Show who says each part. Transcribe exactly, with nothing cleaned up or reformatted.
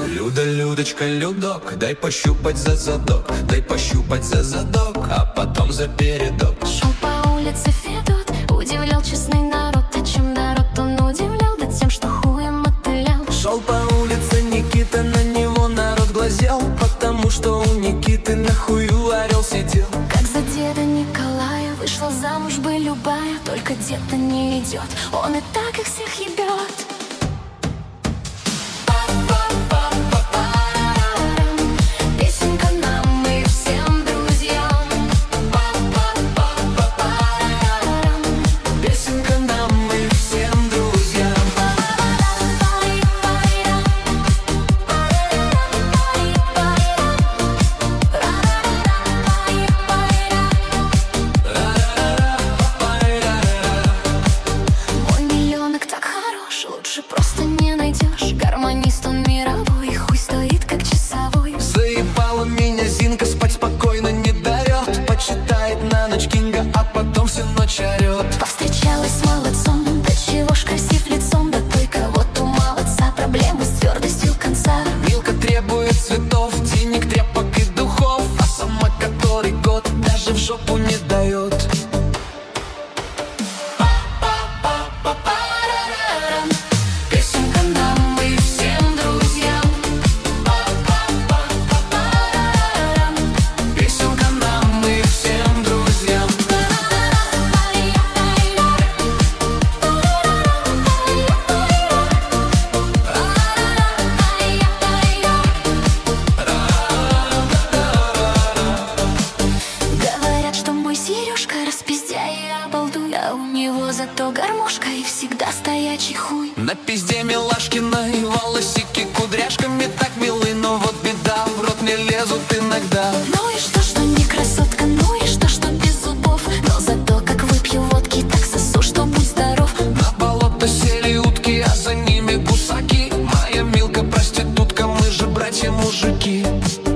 Speaker 1: Люда, Людочка, Людок, дай пощупать за задок, дай пощупать за задок, а потом за передок.
Speaker 2: Шел по улице Федот, удивлял честный народ. А чем народ он удивлял? Да тем, что хуем мотылял.
Speaker 3: Шел по улице Никита, на него народ глазел, потому что у Никиты на хую орел сидел.
Speaker 2: Как за деда Николая вышла замуж бы любая, только дед-то не идет, он и так их всех ебет. Песенка нам и всем друзьям.
Speaker 3: Песенка нам и всем друзьям.
Speaker 2: Мой миллионок так хорош, лучше просто не найдешь. Гармонист он мировой, хуй стоит как часовой.
Speaker 3: Заебала меня Зинка, спать спокойно не дает. Почитает на ночь Кинга, а потом всю ночь орет.
Speaker 2: Повстречалась с молодцом, да чего ж красив лицом. Да только вот у молодца проблемы с твердостью конца.
Speaker 3: Милка требует цветов, денег, тряпок и духов, а сама который год даже в жопу не дает.
Speaker 2: Песенка нам и всем друзьям.
Speaker 3: Песенка нам и всем друзьям.
Speaker 2: Говорят, что мой Сережка распиздяй и обалдуй, а у него зато гармошка и всегда стоячий хуй.
Speaker 3: На пизде Милашкиной волосики кудряшками так милы, но вот беда, в рот не лезут иногда.
Speaker 2: Ну и что, что не красотка, ну и что, что без зубов. Но зато как выпью водки, так сосу, что будь здоров.
Speaker 3: На болото сели утки, а за ними гусаки. Моя Милка проститутка, мы же братья-мужики.